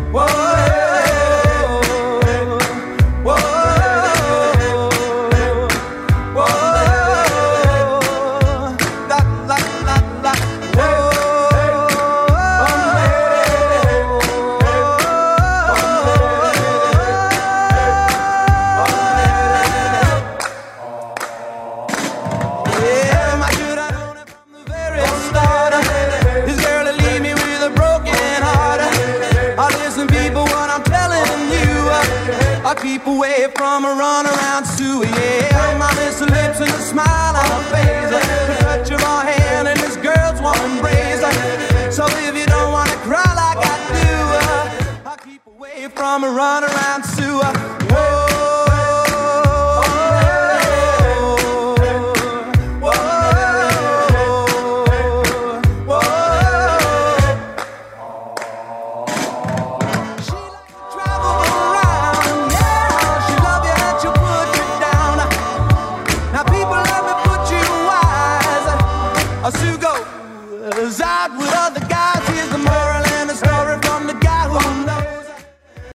Keep away from a runaround Sue, yeah. My miss lips and a smile on her face, the touch of her hand and this girl's warm embrace. So if you don't wanna cry like I do, I'll keep away from a runaround Sue. Whoa. Sue goes out with other guys, here's the murder.